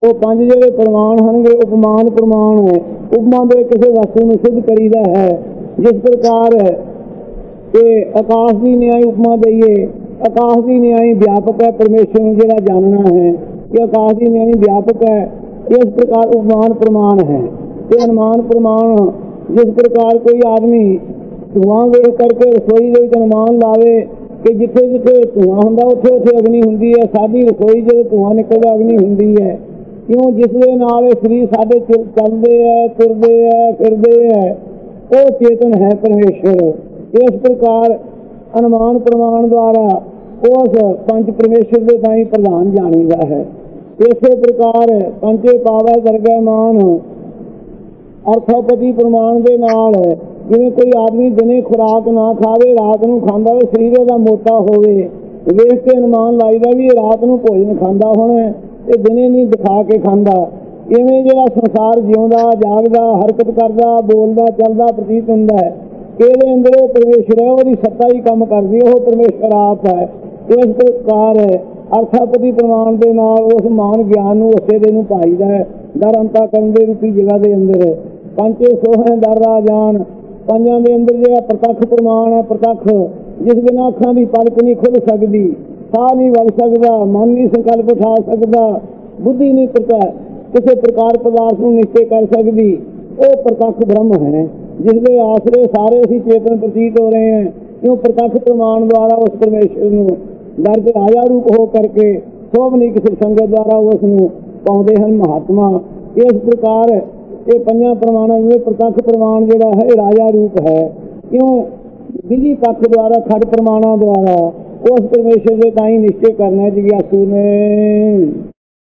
वो पांच ਜਿਹੜੇ प्रमाण होंगे उपमान प्रमाण है। उपमा ਦੇ ਕਿਸੇ वस्तु ਨੂੰ सिद्ध करीदा है। जिस प्रकार के आकाश की न्याय उपमा दईए, आकाश की न्याय व्यापक है, परमेश्वर ने ਜਿਹੜਾ जानना है कि आकाश की न्याय व्यापक है, इस प्रकार उपमान प्रमाण है। तो अनुमान प्रमाण जिस प्रकार कोई आदमी धुआं वेख करके रसोई ਦੇ ਵਿੱਚ अनुमान लावे कि जिथे जिथे धुआं ਹੁੰਦਾ ਉੱਥੇ ਉੱਥੇ अग्नि ਹੁੰਦੀ है। साडी रसोई ਜਦੋਂ धुआं निकलदा अग्नि ਹੁੰਦੀ है। क्यों? जिस दे नाल शरीर साडे चलदे है, तुरदे है, फिरदे है, वो चेतन है परमेश्वर। इस प्रकार अनुमान प्रमाण द्वारा उस पंच परमेश्वर के ताई प्रधान जानीदा है। इस प्रकार पंचे पावै दरगह मान अर्थोपति प्रमाण के नाल जिवें कोई आदमी दिने खुराक ना खावे, रात नूं खांदा होवे, शरीर उहदा मोटा होवे, वेख के अनुमान लाईदा भी रात नूं भोजन खांदा होना ते दिने नहीं दिखा के खांदा। इवें जिहड़ा संसार जिउंदा जागदा हरकत करदा बोलदा चलदा प्रतीत हुंदा है कि इहदे अंदर वो परमेश्वर है, उहदी सत्ता ही काम करदी, वो परमेश्वर आप है। इस प्रकार अर्थापति प्रमाण के नाल उस मान ज्ञान नूं उसे दे नूं पाईदा है। दर अंता करन दे रूपी जगह के अंदर पंचे सोहें दर राजान पंजां दे अंदर जिहड़ा प्रतख प्रमाण है, प्रतख जिस बिना अखां दी पलक नहीं खुल सकदी, साह नहीं वग सकदा, मन नहीं संकल्प उठा सकदा, बुद्धि नहीं करता किसी प्रकार पदार्थ को निश्चय कर सकती, वो प्रतख ब्रह्म है जिसके आसरे सारे असी चेतन प्रतीत हो रहे हैं। क्यों? प्रतख प्रमाण द्वारा उस परमेश्वर को दर्ज राजा रूप हो करके शोभनीक संगत द्वारा उसनों पाउंदे हैं महात्मा। इस प्रकार ये पंजा प्रमाणों में प्रतख प्रमाण जिहड़ा है राजा रूप है। क्यों? विधि पक्ष द्वारा खड़ प्रमाणों द्वारा उस परमेश्वर के ताई निश्चय करना जिज्ञासु ने।